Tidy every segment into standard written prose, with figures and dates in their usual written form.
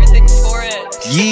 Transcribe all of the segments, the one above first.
everything for it.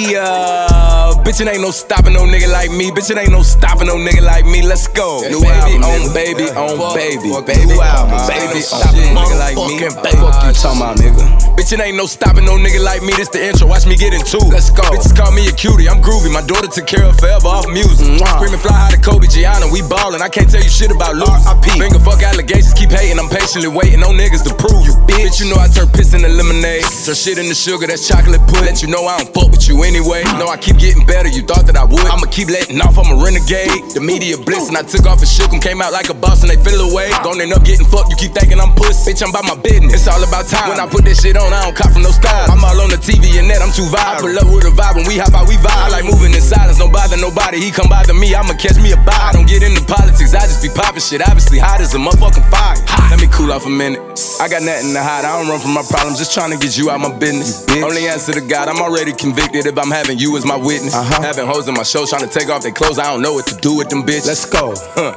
Yeah, bitch, it ain't no stopping no nigga like me. Bitch, it ain't no stopping no nigga like me. Let's go. New baby on baby on baby. Baby album. Baby stopping nigga like me. Fuck you talking about, nigga. Bitch, it ain't no stopping no nigga like me. This the intro. Watch me get into it. Let's go. Bitches call me a cutie. I'm groovy. My daughter took care of forever off music. Screaming fly high to Kobe Gianna. We ballin'. I can't tell you shit about losing. Finger fuck allegations. Keep hating. I'm patiently waiting on niggas to prove you. Bitch, you know I turn piss into lemonade. Turn shit into sugar. That's chocolate pudding. Let you know I don't fuck with you anyway. Know I keep getting better. You thought that I would. I'ma keep letting off. I'm a renegade. The media bliss and I took off and shook 'em. Came out like a boss and they feel away. Gon' end up getting fucked. You keep thinking I'm pussy. Bitch, I'm about my business. It's all about time. When I put this shit on, I don't cop from no style. I'm all on the TV and net. I'm too viral. I pull up with a vibe. When we hop out, we vibe. I like moving in silence. Don't bother nobody. He come bother me. I'ma catch me a bite. I don't get into politics. I just be popping shit. Obviously hot as a motherfucking fire. Let me cool off a minute. I got nothing to hide. I don't run from my problems. Just trying to get you out my business. Only answer to God. I'm already convicted if I'm having you as my witness. Having hoes in my show trying to take off their clothes. I don't know what to do with them bitches. Let's go.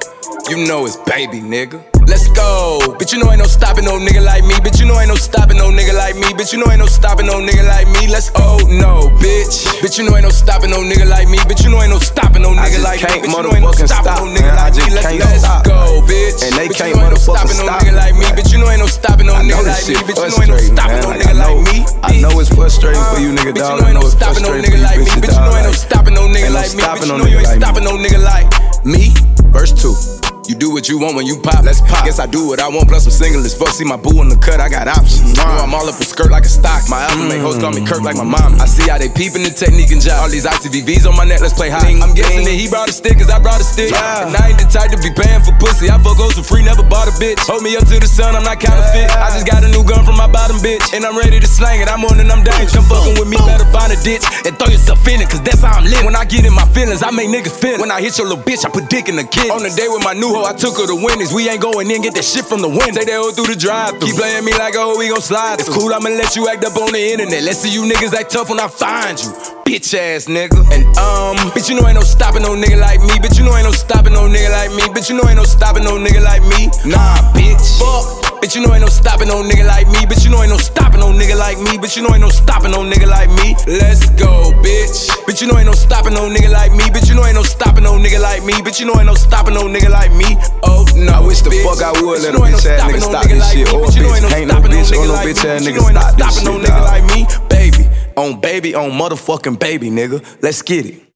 You know it's baby, nigga. Let's go. Bitch, you know ain't no stopping no nigga like me. Bitch, you know ain't no stopping no nigga like me. Bitch, you know ain't no stopping no nigga like me. Let's no, bitch. Bitch, you know ain't no stopping no nigga like me. Bitch, you know ain't no stopping no nigga like me. Bitch, you know ain't no stopping no nigga like me. Let's go, bitch. And they bitch, can't you know ain't no motherfucking stopping no stop nigga like me. Bitch, you know ain't no stopping no nigga like me. Bitch, you know ain't no stopping no nigga like me. I know it's frustrating for you, nigga, dog. I know it's frustrating for you, like me. Bitch, you know ain't no stopping no nigga like me. Bitch, you know you ain't stopping no nigga like me. Verse 2. You do what you want when you pop. Let's pop. Guess I do what I want, plus I'm single as fuck. See my boo in the cut, I got options. Know I'm all up a skirt like a stock. My album make hoes call me Kirk like my mom. I see how they peeping the technique and job. All these ICVVs on my neck, let's play high. I'm guessing that he brought a stick, cause I brought a stick. And I ain't the type to be paying for pussy. I fuck hoes for free, never bought a bitch. Hold me up to the sun, I'm not counterfeit. I just got a new gun from my bottom bitch. And I'm ready to slang it, I'm on and I'm dangerous. Come fucking with me, better find a ditch and throw yourself in it, cause that's how I'm lit. When I get in my feelings, I make niggas feel it. When I hit your little bitch, I put dick in the kid. On the day with my new hoe, I took her to win. We ain't going in, get that shit from the wind. Take that hoe through the drive. Keep playing me like, oh, we gon' slide. It's cool, I'ma let you act up on the internet. Let's see you niggas act tough when I find you. Bitch ass nigga. And bitch, you know ain't no stopping no nigga like me. Bitch, you know ain't no stopping no nigga like me. Bitch, you know ain't no stopping no nigga like me. Nah, bitch. Fuck. Bitch, you know ain't no stopping no nigga like me. Bitch, you know ain't no stopping no nigga like me. Bitch, you know ain't no stopping no nigga like me. Let's go, bitch. Bitch, you know ain't no stopping no nigga like me. Bitch, you know ain't no stopping no nigga like me. Bitch, you know ain't no stopping no nigga like me. Oh no, I wish the fuck I would let a bitch ass nigga stop this shit. Or a bitch, ain't no bitch or no bitch ass nigga stop this shit, dog. Baby, on motherfucking baby, nigga. Let's get it.